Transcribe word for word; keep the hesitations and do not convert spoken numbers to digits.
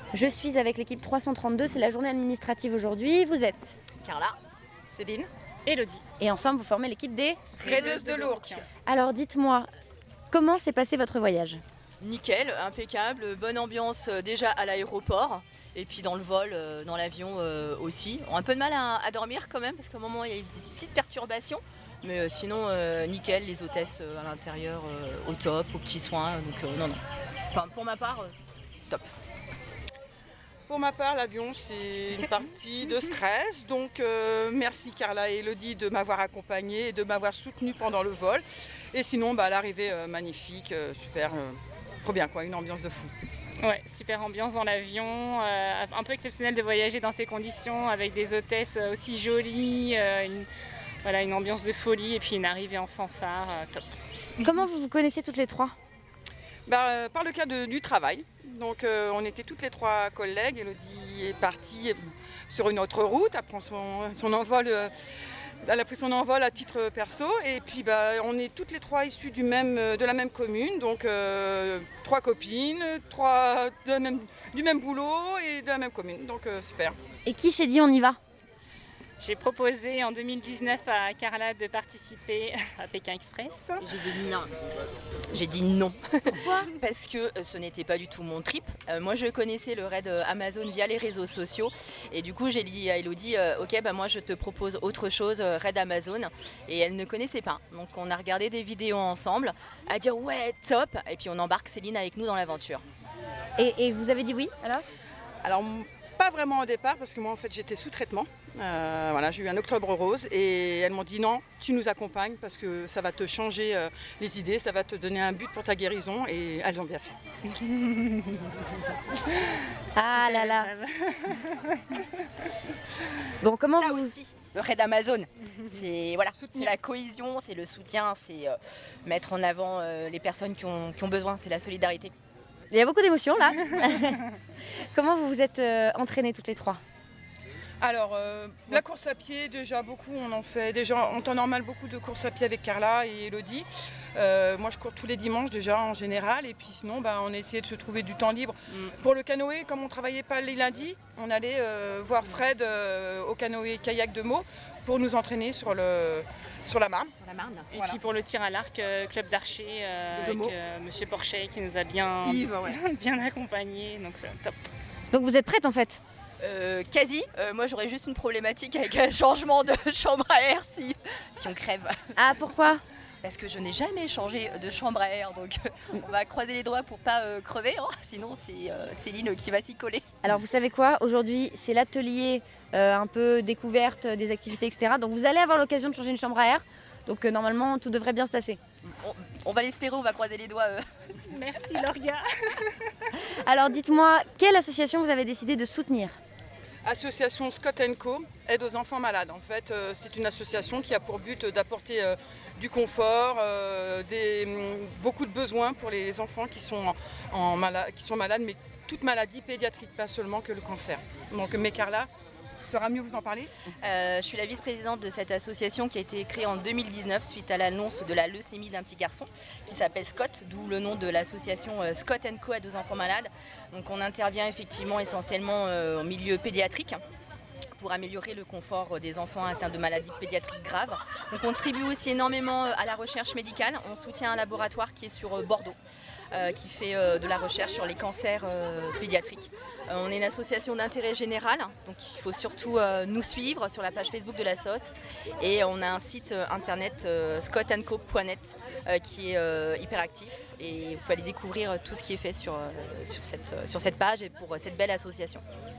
Je suis avec l'équipe trois cent trente-deux, c'est la journée administrative aujourd'hui. Vous êtes Carla, Céline, Élodie. Et ensemble, vous formez l'équipe des Raideuses de l'Ourcq. Alors dites-moi, comment s'est passé votre voyage ? Nickel, impeccable, bonne ambiance euh, déjà à l'aéroport et puis dans le vol, euh, dans l'avion euh, aussi. On a un peu de mal à, à dormir quand même parce qu'à un moment il y a eu des petites perturbations. Mais euh, sinon, euh, nickel, les hôtesses euh, à l'intérieur euh, au top, aux petits soins. Donc euh, non, non. Enfin, pour ma part, euh, top. Pour ma part, l'avion, c'est une partie de stress. Donc, euh, merci Carla et Élodie de m'avoir accompagnée et de m'avoir soutenue pendant le vol. Et sinon, bah, l'arrivée, euh, magnifique, euh, super, euh, trop bien, quoi, une ambiance de fou. Ouais, super ambiance dans l'avion, euh, un peu exceptionnel de voyager dans ces conditions avec des hôtesses aussi jolies, euh, une, voilà, une ambiance de folie et puis une arrivée en fanfare, euh, top. Comment vous vous connaissez toutes les trois ? Bah, euh, par le cas de- du travail. Donc, euh, on était toutes les trois collègues. Élodie est partie sur une autre route, elle prend son, son envol. euh, Elle a pris son envol à titre perso et puis bah, on est toutes les trois issues du même, de la même commune, donc euh, trois copines, trois de la même- du même boulot et de la même commune, donc euh, super. Et qui s'est dit on y va ? J'ai proposé en deux mille dix-neuf à Carla de participer à Pékin Express. J'ai dit non. J'ai dit non. Pourquoi ? Parce que euh, ce n'était pas du tout mon trip. Euh, moi, je connaissais le raid euh, Amazon via les réseaux sociaux. Et du coup, j'ai dit à Élodie, euh, ok, bah, moi, je te propose autre chose, euh, raid Amazon. Et elle ne connaissait pas. Donc, on a regardé des vidéos ensemble. Elle a dit, ouais, top. Et puis, on embarque Céline avec nous dans l'aventure. et, et vous avez dit oui alors ? Alors m- pas vraiment au départ parce que moi en fait j'étais sous traitement. Euh, voilà, j'ai eu un octobre rose et elles m'ont dit non, tu nous accompagnes parce que ça va te changer euh, les idées, ça va te donner un but pour ta guérison et elles ont bien fait. Ah là là. Bon, comment Ça vous... aussi, le raid Amazon, c'est voilà, c'est Soutenir. la cohésion, c'est le soutien, c'est euh, mettre en avant euh, les personnes qui ont, qui ont besoin, c'est la solidarité. Il y a beaucoup d'émotions là. Comment vous vous êtes euh, entraînées toutes les trois ? Alors euh, la course à pied déjà beaucoup, on en fait déjà en temps normal beaucoup de courses à pied avec Carla et Élodie. Euh, moi je cours tous les dimanches déjà en général et puis sinon bah, on a essayé de se trouver du temps libre. Pour le canoë, comme on travaillait pas les lundis, on allait euh, voir Fred euh, au canoë kayak de Meaux pour nous entraîner sur, le, sur la Marne. Sur la Marne. Et Voilà. puis pour le tir à l'arc, euh, club d'archer euh, De avec Meaux. euh, Monsieur Porchet qui nous a bien, Yves, ouais. bien accompagnés, donc c'est top. Donc vous êtes prêtes en fait ? Euh, quasi, Euh, moi j'aurais juste une problématique avec un changement de chambre à air si, si on crève. Ah pourquoi ? Parce que je n'ai jamais changé de chambre à air, donc euh, on va croiser les doigts pour pas euh, crever, hein. Sinon c'est euh, Céline qui va s'y coller. Alors vous savez quoi ? Aujourd'hui c'est l'atelier euh, un peu découverte des activités et cetera. Donc vous allez avoir l'occasion de changer une chambre à air. Donc euh, normalement tout devrait bien se passer. On, on va l'espérer, on va croiser les doigts. euh. Merci Lorga. Alors dites-moi, quelle association vous avez décidé de soutenir ? Association Scott and Co, aide aux enfants malades. En fait, euh, c'est une association qui a pour but d'apporter euh, du confort, euh, des, hum, beaucoup de besoins pour les enfants qui sont, en, en mala- qui sont malades, mais toute maladie pédiatrique, pas seulement que le cancer. Donc, mais Carla saura mieux vous en parler. Euh, je suis la vice-présidente de cette association qui a été créée en deux mille dix-neuf suite à l'annonce de la leucémie d'un petit garçon qui s'appelle Scott, d'où le nom de l'association euh, Scott and Co aide aux enfants malades. Donc on intervient effectivement essentiellement euh, au milieu pédiatrique pour améliorer le confort des enfants atteints de maladies pédiatriques graves. On contribue aussi énormément à la recherche médicale. On soutient un laboratoire qui est sur Bordeaux, euh, qui fait euh, de la recherche sur les cancers euh, pédiatriques. Euh, on est une association d'intérêt général, donc il faut surtout euh, nous suivre sur la page Facebook de la S O S. Et on a un site euh, internet euh, scott and co point net euh, qui est euh, hyper actif. Et vous pouvez aller découvrir tout ce qui est fait sur, euh, sur, cette, sur cette page et pour euh, cette belle association.